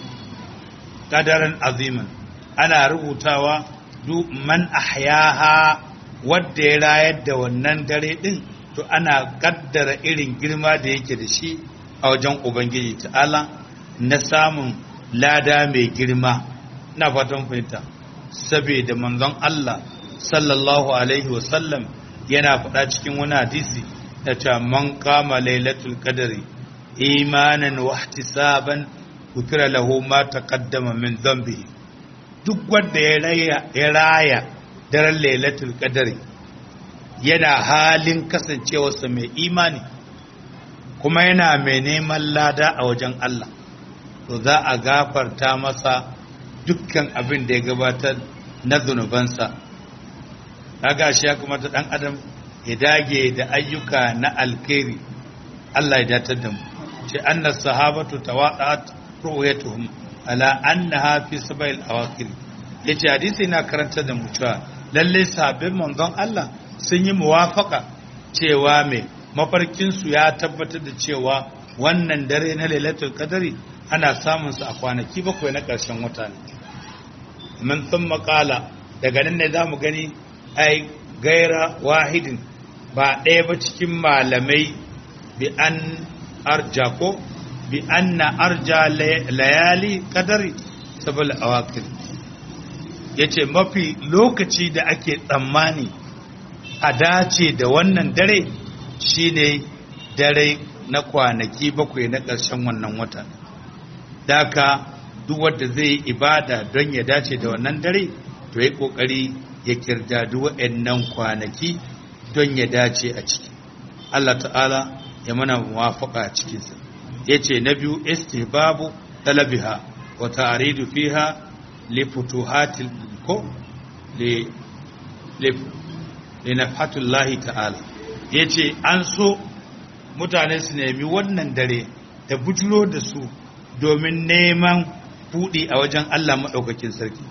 qadaran aziman ana rubutawa du man ahyaha wadda ya rayar da wannan dare din to ana kaddara irin girma da yake da shi a wajen ubangiji ta'ala na samun lada mai girma na fatan fahimta saboda manzon Allah sallallahu alaihi wasallam yana faɗa cikin wani hadisi da cewa man kama lailatul qadri imanan wa ihtisaban kufira lahu ma taqaddama min dhanbi duk wanda ya raya ya raya daren lailatul qadri yana halin kasancewarsa mai imani kuma yana mai neman lada a wajen Allah to za a gafarta masa dukkan abin da ya gabatar na zunubansa kaga shi ya kamata dan adam ya dage da ayyuka na alkhairi Allah ya datar da mu ce annas sahabatu tawaddat ru'yatuhum ala annaha fi sabail awakil yace hadisi na karanta da mu cewa lalle sahabban manzon Allah sun yi muwafaka cewa mai mafarkin su ya tabbatar da cewa wannan dare na lailatul qadri ana samun su a kwanaki bakwai na ƙarshen wata ne mun san makala daga nan ne zamu gani ai gaira wahidin ba ɗaya ba cikin malamai bi an arja ko bi anna arja layali qadari sabal awakil yace mafi lokaci da ake tsammani a dace da wannan dare shine dare na kwanaki bakwai na ƙarshen wannan wata daka duk wanda zai ibada don ya dace da wannan dare to yi kokari ya kirdadu waɗannan kwanaki don ya dace a ciki Allah ta'ala ya mana muwafaqa a cikin sa yace na biyu istihbabu talabiha wa ta'ridu fiha li futuhatil ko li li li nafhatullahi ta'ala yace an so mutane su nemi wannan dare da bujuro da su domin neman buɗi a wajen Allah maɗaukakin sarki.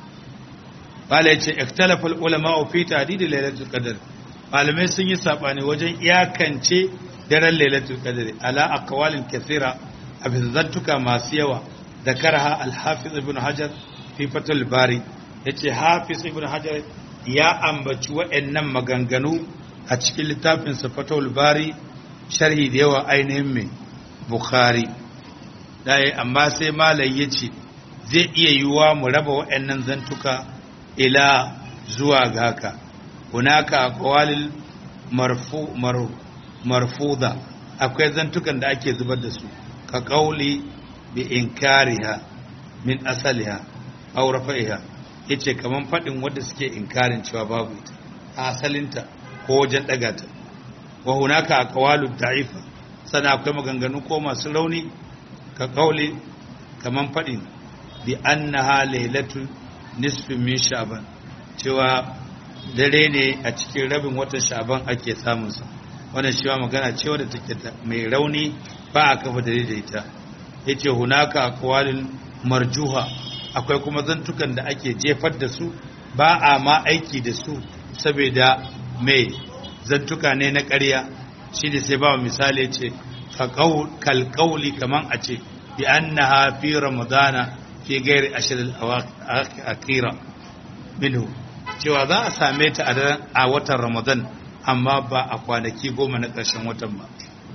Bala ya ce, "Iktalafal ulama fi tadidi lailatul qadr." Malamai sun yi saɓani wajen iyakance daren lailatul qadr ala aqwalin kathira a bizantuka masu yawa da karha al-Hafiz Ibn Hajar fi Fathul Bari. Yace Hafiz Ibn Hajar ya ambaci waɗannan maganganu a cikin littafin sa Fathul Bari sharhi da yawa ainihin mai bukhari dai amma sai malai yace zai iya yiwuwa mu raba waɗannan zantuka ila zuwa ga haka hunaka aqwalil marfu marfuda akwai zantukan da ake zubar da su ka qauli bi inkariha min asaliha aw rafa'iha yace kaman fadin wanda suke inkarin cewa babu ita a asalinta ko wajen daga ta wa hunaka aqwalud da'ifa sana akwai maganganu ko masu rauni ka qauli kaman fadin bi annaha lailatul nisfi min sha'ban cewa dare ne a cikin rabin watan sha'ban ake samun sa wannan shi magana cewa da take mai rauni ba a kafa dare da ita yace hunaka aqwalul marjuha akwai kuma zantukan da ake jefar da su ba a ma aiki da su saboda mai zantuka ne na ƙarya shi ne sai ba misali ce kalkauli kaman a ce bi annaha fi ramadana fi gairi ashirin akira minhu cewa za a same ta a watan ramadan amma ba a kwanaki goma na ƙarshen watan ba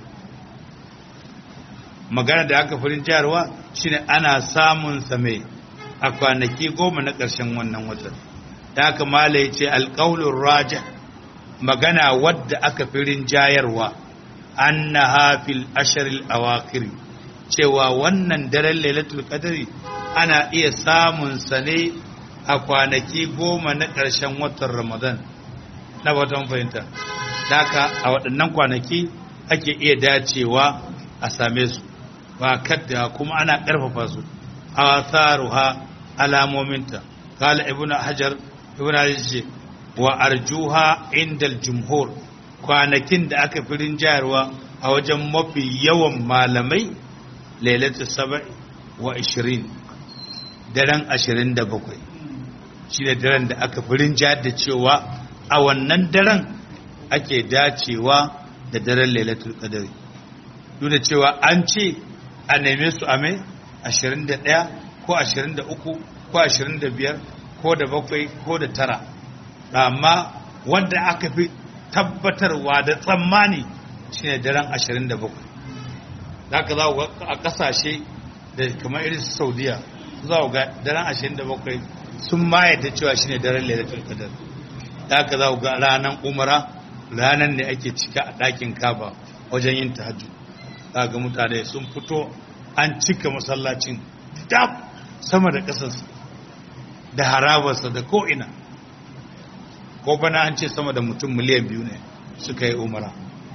magana da aka furin jayarwa shine ana samun sa mai a kwanaki goma na ƙarshen wannan watan da aka mala ya ce alƙaulun raja magana wadda aka firin jayarwa an na hafil asharil awakiri cewa wannan daren lailatul qadri ana iya samun sa ne a kwanaki goma na ƙarshen watan ramadan na watan fahimta da aka a waɗannan kwanaki ake iya dacewa a same su ba kadda kuma ana ƙarfafa su a tsaruha alamominta kala ibn hajar ibn hajar ce wa arjuha indal jumhur kwanakin da aka fi rinjayarwa a wajen mafi yawan malamai lailatu saba'i wa ishirin daren ashirin da bakwai shi ne daren da aka fi rinjayar da cewa a wannan daren ake dacewa da daren lailatul qadari duk da cewa an ce a neme su a mai ashirin da ɗaya ko ashirin da uku ko ashirin da biyar ko da bakwai ko da tara amma wanda aka fi tabbatarwa da tsammani shine daren ashirin da bakwai da aka za a ƙasashe da kamar irin su saudiya za ga daren ashirin da bakwai sun mayar da cewa shine daren lailatul qadar da aka za ga ranar umara ranar ne ake cika a ɗakin kaba wajen yin tahajjud za ga mutane sun fito an cika masallacin dab sama da ƙasarsa da harabarsa da ko'ina ko bana an ce sama da mutum miliyan biyu ne suka yi umara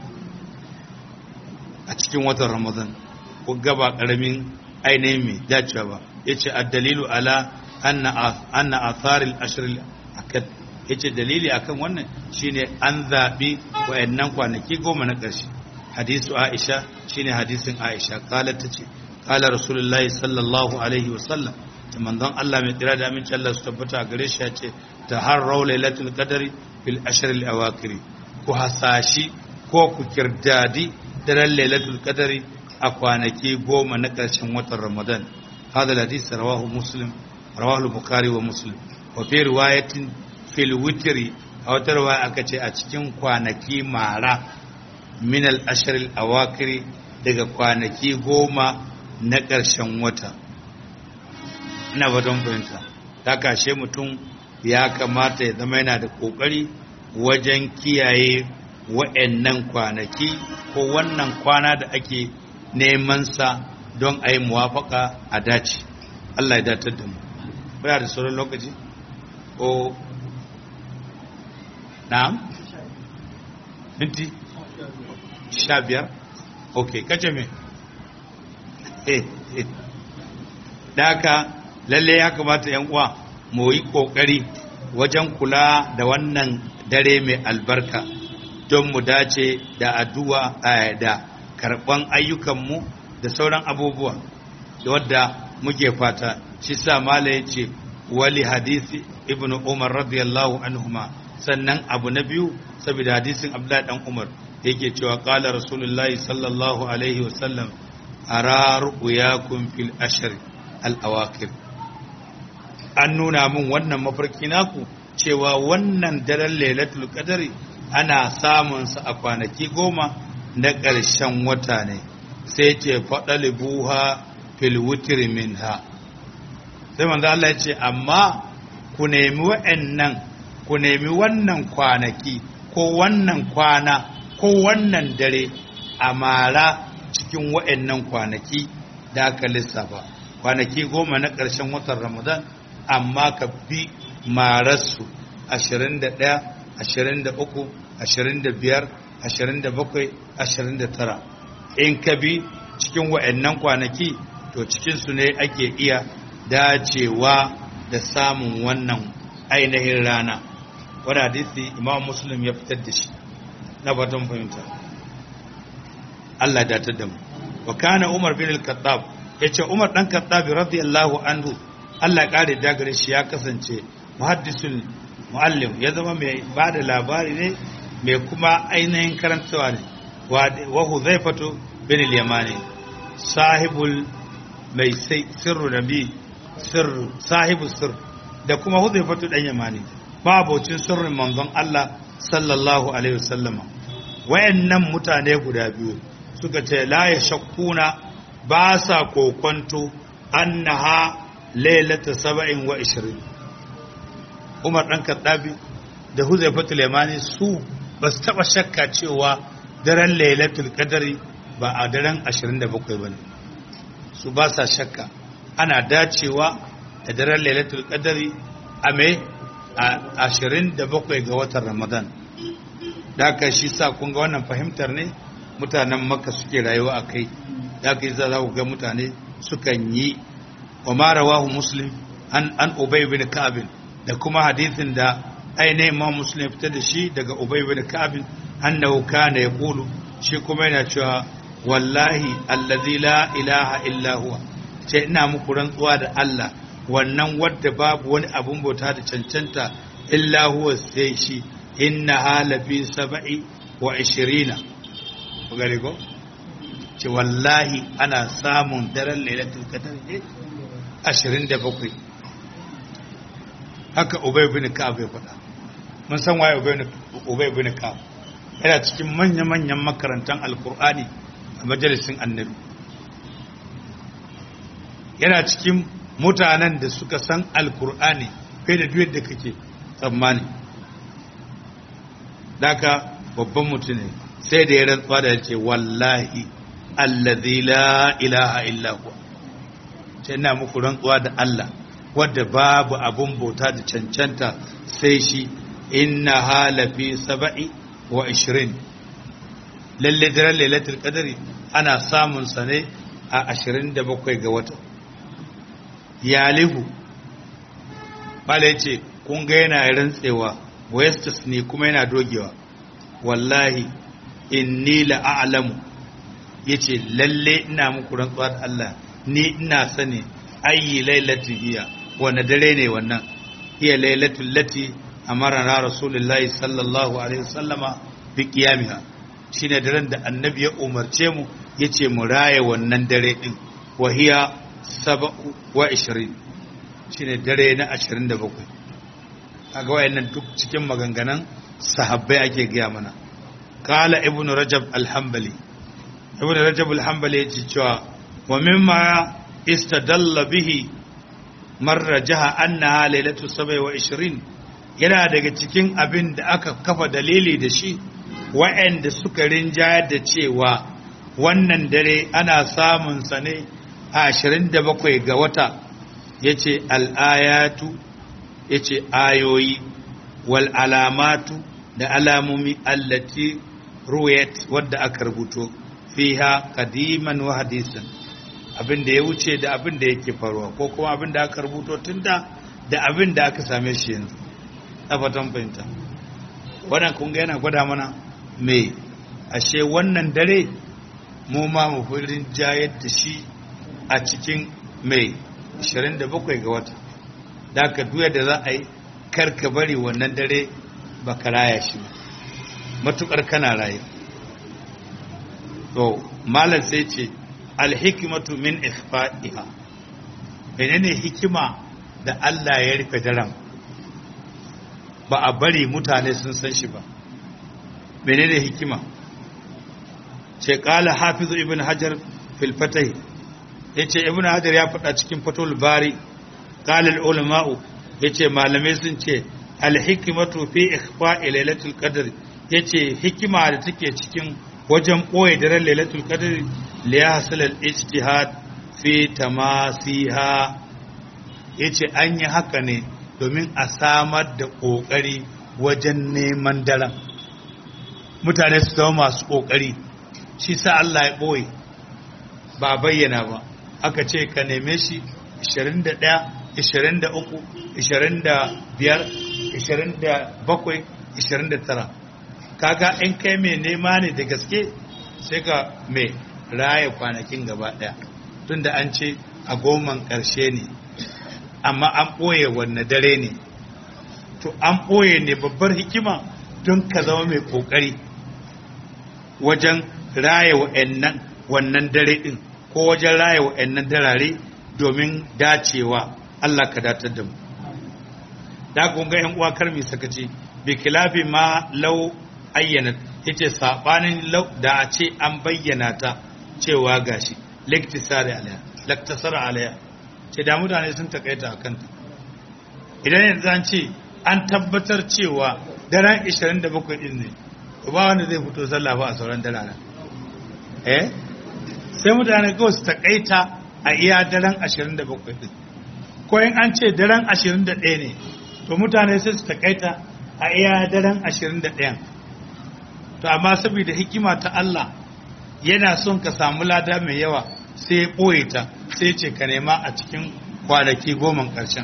a cikin watan ramadan ko gaba ƙaramin ainihin mai dacewa ba ya ce a dalilu ala anna atharil ashirin akad ya ce dalili akan wannan shine an zaɓi wa'annan kwanaki goma na ƙarshe hadisu aisha shine hadisin aisha kala ta ce kala rasulullahi sallallahu alaihi wasallam ta manzon Allah mai tsira da aminci Allah su tabbata a gare shi ya ce ta har rau lailatul qadari fil ashr al awakiri ku hasashi ko ku kirdadi daren lailatul qadari a kwanaki goma na ƙarshen watan ramadan hada hadisi rawahu muslim rawahu bukhari wa muslim wa fi riwayatin fil witri a wata riwaya aka ce a cikin kwanaki mara min al ashr al awakiri daga kwanaki goma na ƙarshen wata ina fatan fahimta ta kashe mutum ya kamata ya zama yana da ƙoƙari wajen kiyaye wa'annan kwanaki ko wannan kwana da ake neman sa don a yi muwafaka a dace Allah ya datar da mu baya da sauran lokaci ko na'am minti sha biyar ok kace me eh eh da haka lalle ya kamata yan uwa mu yi kokari wajen kula da wannan dare mai albarka don mu dace da addu'a da karban ayyukanmu da sauran abubuwa da wadda muke fata shi sa mala yace wali hadisi ibnu umar radiyallahu anhuma sannan abu na biyu saboda hadisin abdullahi dan umar yake cewa qala rasulullahi sallallahu alaihi wasallam ara ru'yakum fil ashr al awakir an nuna min wannan mafarki naku cewa wannan daren lailatul qadari ana samun sa a kwanaki goma na ƙarshen wata ne sai ce faɗalibuha fil witri minha sai manzo Allah ya ce amma ku nemi wa'annan ku nemi wannan kwanaki ko wannan kwana ko wannan dare a mara cikin wa'annan kwanaki da aka lissafa kwanaki goma na ƙarshen watan Ramadan amma ka bi mararsu ashirin da ɗaya ashirin da uku ashirin da biyar ashirin da bakwai ashirin da tara in ka bi cikin wa'annan kwanaki to cikinsu ne ake iya dacewa da samun wannan ainihin rana wadda hadisi imam muslim ya fitar da shi na batun fahimta Allah datar da mu wa kana umar bin al-khattab yace umar dan khattab radiyallahu anhu Allah kare da gare shi ya kasance muhaddisul muallim ya zama mai bada labari ne mai kuma ainihin karantawa ne wa huzaifatu bin al-yamani sahibul mai sirru nabi sirru sahibu sirr da kuma huzaifatu dan yamani babocin sirrin manzon Allah sallallahu alaihi wasallama wayannan mutane guda biyu suka ce la yashakkuna ba sa kokonto annaha lailatu sab'in wa ishirin Umar dan Kaddabi da Huzaifatu Lemani su ba su taba shakka cewa daren lailatul qadari ba a daren ashirin da bakwai bane su ba sa shakka ana dacewa da daren lailatul qadari a mai a ashirin da bakwai ga watan Ramadan da aka shi sa kun ga wannan fahimtar ne mutanen Makka suke rayuwa a kai da aka yi za ku ga mutane sukan yi wa ma rawahu Muslim an an Ubay bin Ka'ab da kuma hadisin da ainihin Imam Muslim ya fitar da shi daga Ubay bin Ka'ab annahu kana yaqulu shi kuma yana cewa wallahi allazi la ilaha illa huwa ce ina muku rantsuwa da Allah wannan wadda babu wani abun bauta da cancanta illa huwa sai shi inna halafi sab'i wa ishirina ku gare ko ce wallahi ana samun daren lailatul qadr ne ashirin da bakwai haka Ubay bin Ka'ab ya faɗa mun san waye Ubay bin Ka'ab yana cikin manya-manyan makarantan alkur'ani a majalisin annabi yana cikin mutanen da suka san alkur'ani kai da duk da kake tsammani daga babban mutum ne sai da ya rantsuwa da yace wallahi allazi la ilaha illa huwa sai ina muku rantsuwa da Allah wanda babu abun bauta da cancanta sai shi inna halafi sab'i wa ishirin lalle daren lailatul qadri ana samun sa ne a ashirin da bakwai ga wata yalihu bala yace kun ga yana rantsewa wayastas ne kuma yana dogewa wallahi inni la a'lamu yace lalle ina muku rantsuwa da Allah ni ina sani ayi lailatul hiya wannan dare ne wannan hiya lailatul lati amara rasulullahi sallallahu alaihi wasallama bi qiyamiha shine daren da annabi ya umarce mu yace mu raye wannan dare din wahiya sab'u wa ishirin shine dare na ashirin da bakwai kaga wayannan duk cikin maganganun sahabbai ake gaya mana qala ibnu rajab al-hanbali ibnu rajab al-hanbali yace cewa wa mimma istadalla bihi marrajaha annaha lailatu sab'i wa ishirin yana daga cikin abin da aka kafa dalili da shi wa'anda suka rinjayar da cewa wannan dare ana samun sa ne a ashirin da bakwai ga wata yace al-ayatu yace ayoyi wal alamatu da alamomi allati ruwayat wadda aka rubuto fiha qadiman wa hadisan abin da ya wuce da abin da yake faruwa ko kuma abin da aka rubuto tunda da abin da aka same shi yanzu fatan fahimta wannan kun ga yana gwada mana me ashe wannan dare mu ma mu furin jayar da shi a cikin mai ashirin da bakwai ga wata da ka duya da za a yi karka bari wannan dare ba ka raya shi ba matukar kana raye to malam sai ce alhikmatu min ikhfa'iha menene hikima da Allah ya rufe daren ba a bari mutane sun san shi ba menene hikima ce qala hafiz ibn hajar fil fatih yace ibn hajar ya faɗa cikin fatul bari qala al ulama'u yace malamai sun ce al hikmatu fi ikhfa'i lailatul qadr yace hikima da take cikin wajen boye daren lailatul qadr li yahsul al ijtihad fi tamasiha yace an yi haka ne domin a samar da kokari wajen neman daren mutane su zama masu kokari shi sa Allah ya boye ba bayyana ba aka ce ka neme shi ishirin da ɗaya ishirin da uku ishirin da biyar ishirin da bakwai ishirin da tara kaga in kai mai nema ne da gaske sai ka mai raya kwanakin gaba ɗaya tunda an ce a goman ƙarshe ne amma an ɓoye wanne dare ne to an ɓoye ne babbar hikima don ka zama mai ƙoƙari wajen raya wa'annan wannan dare ɗin ko wajen raya wa'annan darare domin dacewa Allah ka datar da mu da kun ga ƴan uwa kar mi sakaci bi khilafi ma law ayyana yace sabanin law da a ce an bayyana ta cewa gashi liktisari alaiha laktasara alaiha ce da mutane sun takaita akan ta idan yanzu an ce an tabbatar cewa daren ishirin da bakwai din ne ba wanda zai fito sallah ba a sauran dararen eh sai mutane kawai su takaita a iya daren ashirin da bakwai din ko in an ce daren ashirin da ɗaya ne to mutane sai su takaita a iya daren ashirin da ɗaya to amma saboda hikima ta Allah yana son ka samu lada mai yawa sai ya ɓoye ta sai ce ka nema a cikin kwanaki goma ƙarshen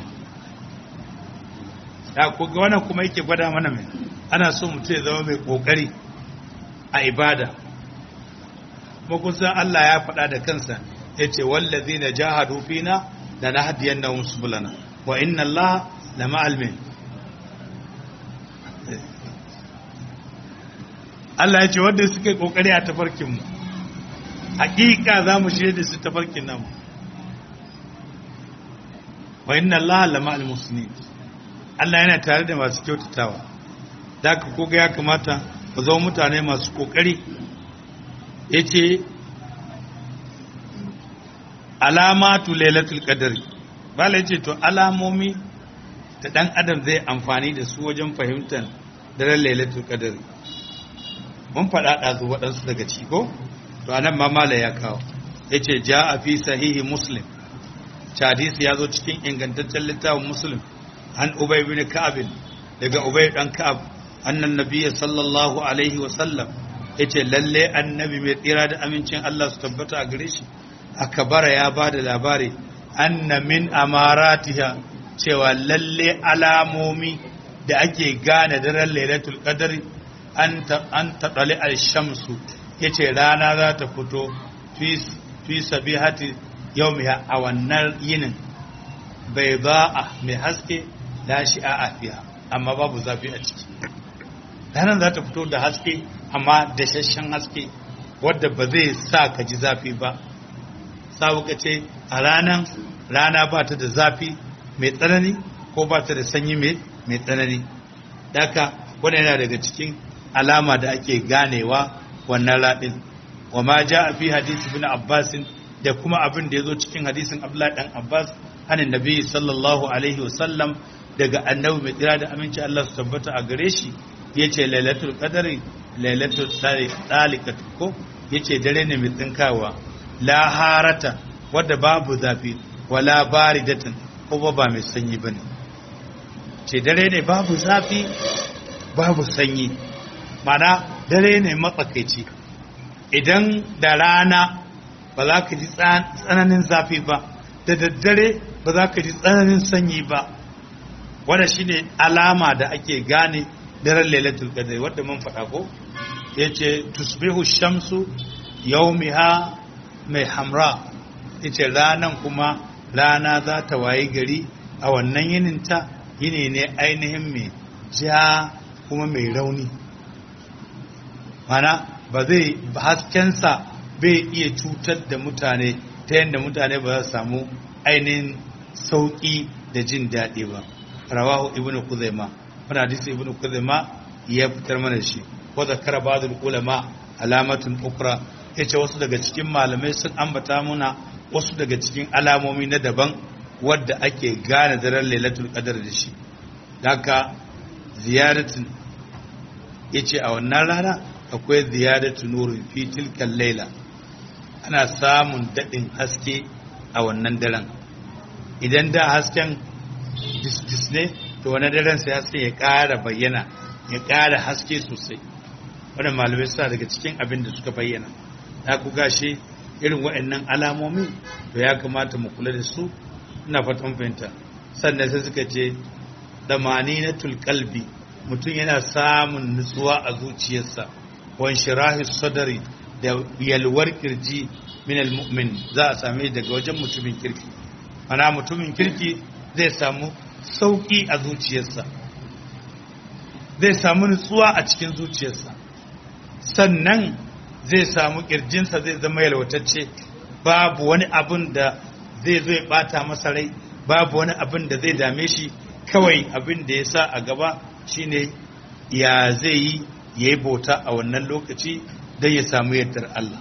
da ku ga wannan kuma yake gwada mana mai ana so mutum ya zama mai ƙoƙari a ibada kuma kusan Allah ya faɗa da kansa ya ce wallazi na jahadu fina da na hadiyan na subulana wa inna Allah la ma'al min Allah ya ce wanda suke kokari a tafarkin mu hakika za mu shirye da su tafarkin namu wa inna Allah la ma'al muslimin Allah yana tare da masu kyautatawa da ka koga ya kamata ku zama mutane masu kokari yace alamatu lailatul qadri bala yace to alamomi da dan adam zai amfani da su wajen fahimtar daren lailatul qadri mun faɗa ɗazu waɗansu daga ciko to anan ma mala ya kawo yace jaa fi sahihi muslim hadisi ya zo cikin ingantaccen littafin muslim an ubay bin ka'ab daga ubay dan ka'ab annan nabiyyi sallallahu alaihi wa sallam yace lalle annabi mai tsira da amincin Allah su tabbata a gare shi akabara ya bada labari anna min amaratiha cewa lalle alamomi da ake gane daren lailatul qadri an ta an ta dali al-shamsu yace rana za ta fito fi fi sabihati yawmiha a wannan yinin bai ba a mai haske la shi'a afiya amma babu zafi a ciki ranar za ta fito da haske amma dashashen haske wadda ba zai sa ka ji zafi ba sabuka ce a ranar rana ba ta da zafi mai tsanani ko ba ta da sanyi mai tsanani daga wani yana daga cikin alama da ake ganewa wannan raɗin wa ma ja a fi hadisi bin abbasin da kuma abin da ya zo cikin hadisin abdullahi dan abbas hanin nabi sallallahu alaihi wasallam daga annabi mai tsira da aminci Allah su tabbata a gare shi yace lailatul qadri lailatul taliqat ko yace dare ne mai tsinkawa la harata wadda babu zafi wala baridatan ko ba mai sanyi bane ce dare ne babu zafi babu sanyi mana dare ne matsakaici idan da rana ba za ka ji tsananin zafi ba da daddare ba za ka ji tsananin sanyi ba wanda shine alama da ake gane daren lailatul qadr wanda mun faɗa ko yace tusbihu shamsu yawmiha mai hamra yace ranan kuma rana za ta waye gari a wannan yinin ta yini ne ainihin mai ja kuma mai rauni mana ba zai haskensa bai iya cutar da mutane ta yadda mutane ba za su samu ainihin sauƙi da jin daɗi ba rawahu ibnu kuzaima wani hadisi ibnu kuzaima ya fitar mana shi wa zakara ba'dul ulama alamatun ukra yace wasu daga cikin malamai sun ambata muna wasu daga cikin alamomi na daban wadda ake gane daren lailatul qadr da shi haka ziyaratin yace a wannan rana akwai ziyaratu nurin fi tilkal laila ana samun dadin haske a wannan daren idan da hasken dis ne to wannan daren sai haske ya ƙara bayyana ya ƙara haske sosai wannan malamai suna daga cikin abin da suka bayyana na ku gashi irin waɗannan alamomi to ya kamata mu kula da su ina fatan fahimta sannan sai suka ce damaninatul qalbi mutum yana samun nutsuwa a zuciyarsa wan shirahi sadari da yalwar kirji min almu'min za a same daga wajen mutumin kirki ana mutumin kirki zai samu sauki a zuciyarsa zai samu nutsuwa a cikin zuciyarsa sannan zai samu kirjinsa zai zama yalwatacce babu wani abin da zai zo ya bata masa rai babu wani abin da zai dame shi kawai abin da ya sa a gaba shine ya zai yi ya yi bauta a wannan lokaci don ya samu yardar Allah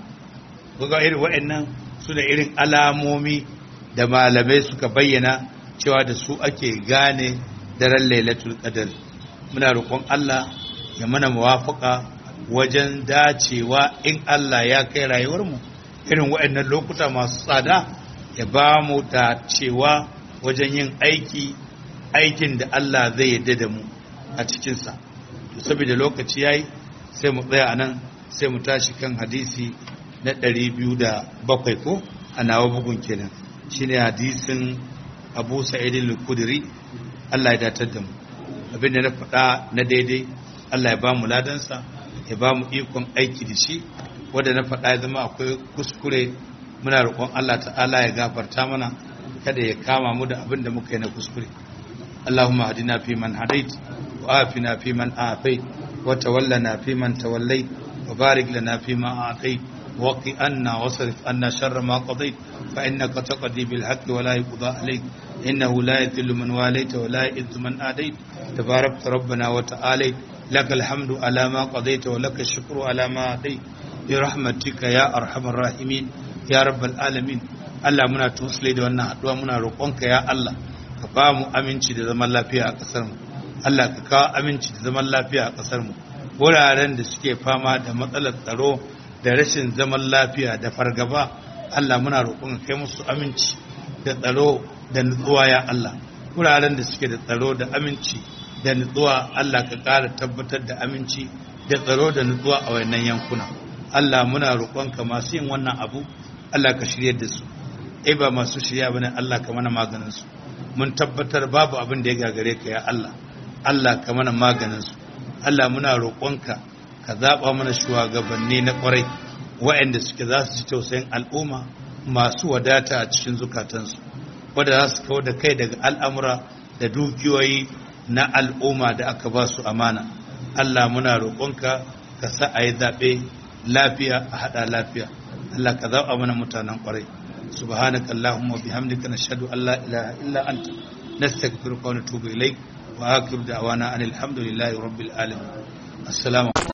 ga irin waɗannan su da irin alamomi da malamai suka bayyana cewa da su ake gane daren lailatul qadr muna roƙon Allah ya mana muwafaka wajen dacewa in Allah ya kai rayuwarmu irin waɗannan lokuta masu tsada ya ba mu dacewa wajen yin aiki aikin da Allah zai yarda da mu a cikinsa to saboda lokaci yayi sai mu tsaya anan sai mu tashi kan hadisi na ɗari biyu da bakwai ko a nawa bugun kenan shine hadisin Abu Sa'id al-Khudri Allah ya datar da mu abinda na faɗa na daidai Allah ya ba mu ladansa ya ba mu ikon aiki da shi wanda na faɗa ya zama akwai kuskure muna roƙon Allah ta'ala ya gafarta mana kada ya kama mu da abin da muka yi na kuskure Allahumma hadina fi man hadait wa afina fi man afait wa tawallana fi man tawallait wa barik lana fi ma atait wa qi anna wasrif anna sharra ma qadait fa innaka taqdi bil haqqi wa la yuqda alayk innahu la yadhillu man walayta wa la yu'izzu man adait tabarakta rabbana wa ta'ala lakal hamdu ala ma qadaita wa lakal shukru ala ma atait bi rahmatika ya arhamar rahimin ya rabbal alamin Allah muna tusle da wannan haduwa muna roƙonka ya Allah ka ba mu aminci da zaman lafiya a ƙasar mu Allah ka kawo aminci da zaman lafiya a ƙasar mu wuraren da suke fama da matsalar tsaro da rashin zaman lafiya da fargaba Allah muna roƙonka kai musu aminci da tsaro da nutsuwa ya Allah wuraren da suke da tsaro da aminci da nutsuwa Allah ka ƙara tabbatar da aminci da tsaro da nutsuwa a wannan yankuna Allah muna roƙonka masu yin wannan abu Allah ka shiryar da su ai ba masu shirya bane Allah ka mana maganin su mun tabbatar babu abin da ya gagare ka ya Allah Allah ka mana maganin su Allah muna roƙonka ka zaba mana shugabanni na ƙwarai waɗanda suke za su ji tausayin al'umma masu wadata a cikin zukatansu wanda za su kawo da kai daga al'amura da dukiyoyi na al'umma da aka ba su amana Allah muna roƙonka ka sa a yi zaɓe lafiya a haɗa lafiya Allah ka zaɓa mana mutanen ƙwarai subhanaka allahumma bihamdika nashhadu an la ilaha illa anta nastaghfiruka wa natubu ilaik wa akhiru da'wana anil hamdulillahi rabbil alamin assalamu